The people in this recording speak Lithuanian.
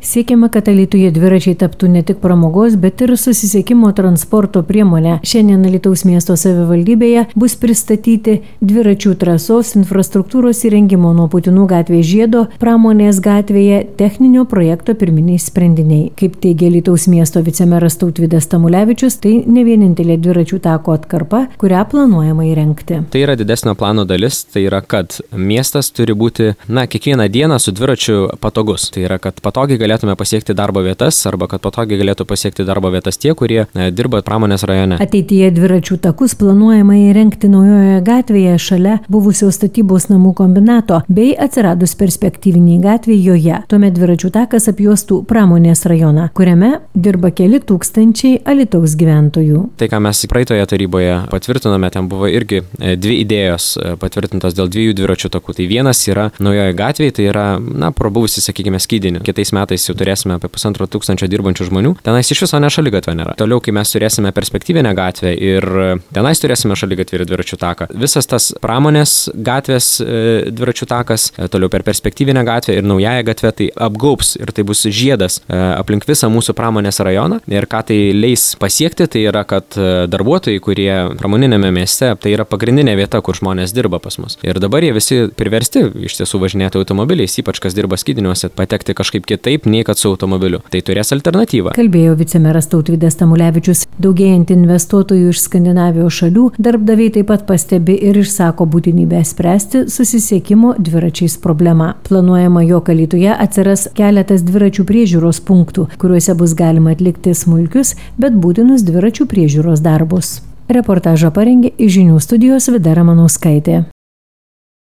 Siekiama, kad Alytuje dviračiai taptų ne tik pramogos, bet ir susisiekimo transporto priemonė. Šiandien Alytaus miesto savivaldybėje bus pristatyti dviračių trasos, infrastruktūros įrengimo nuo Putinų gatvės žiedo, Pramonės gatvėje techninio projekto pirminiai sprendiniai. Kaip teigia Alytaus miesto vicemeras Tautvydas Tamulevičius, tai ne vienintelė dviračių tako atkarpa, kurią planuojama įrengti. Tai yra didesnio plano dalis, tai yra, kad miestas turi būti, kiekvieną dieną su dviračiu patogus. Tai yra, kad patogiai galėtume pasiekti darbo vietas arba kad patogiai galėtų pasiekti darbo vietas tie, kurie dirba Pramonės rajone. Ateityje dviračių takus planuojama įrengti Naujojoje gatvėje šalia buvusios statybos namų kombinato bei atsiradus perspektyviniai gatvėje joje. Tuomet dviračių takas apjuostų Pramonės rajoną, kuriame dirba keli tūkstančiai Alytaus gyventojų. Tai, ką mes praeitoje taryboje patvirtinome, ten buvo irgi dvi idėjos patvirtintos dėl dviejų dviračių takų. Tai vienas yra Naujojoje gatvėje, tai yra, prabuvusi, sakykime, Skydinį. Kitais metais jau turėsime apie 1500 dirbančių žmonių. Tenais iš viso ne šaligatvio nėra. Toliau, kai mes turėsime perspektyvinę gatvę ir tenais turėsime šaligatvį ir dviračių taką. Visas tas Pramonės gatvės dviračių takas, toliau per perspektyvinę gatvę ir Naująją gatvę tai apgaubs ir tai bus žiedas aplink visą mūsų Pramonės rajoną. Ir ką tai leis pasiekti, tai yra, kad darbuotojai, kurie pramoninėme mieste, tai yra pagrindinė vieta, kur žmonės dirba pas mus. Ir dabar jie visi priversti iš tiesų važinėti automobiliais, ypač kas dirba Skydiniuose, patekti kažkaip kitaip, nei kad su automobiliu. Tai turės alternatyvą. Kalbėjo vicemeras Tautvydas Tamulevičius. Daugėjant investuotojų iš Skandinavijos šalių, darbdaviai taip pat pastebi ir išsako būtinybę spręsti susisiekimo dviračiais problemą. Planuojama, jog Alytuje atsiras keletas dviračių priežiūros punktų, kuriuose bus galima atlikti smulkius, bet būtinus dviračių priežiūros darbus. Reportažą parengė iš Žinių studijos Vida Ramanauskaitė.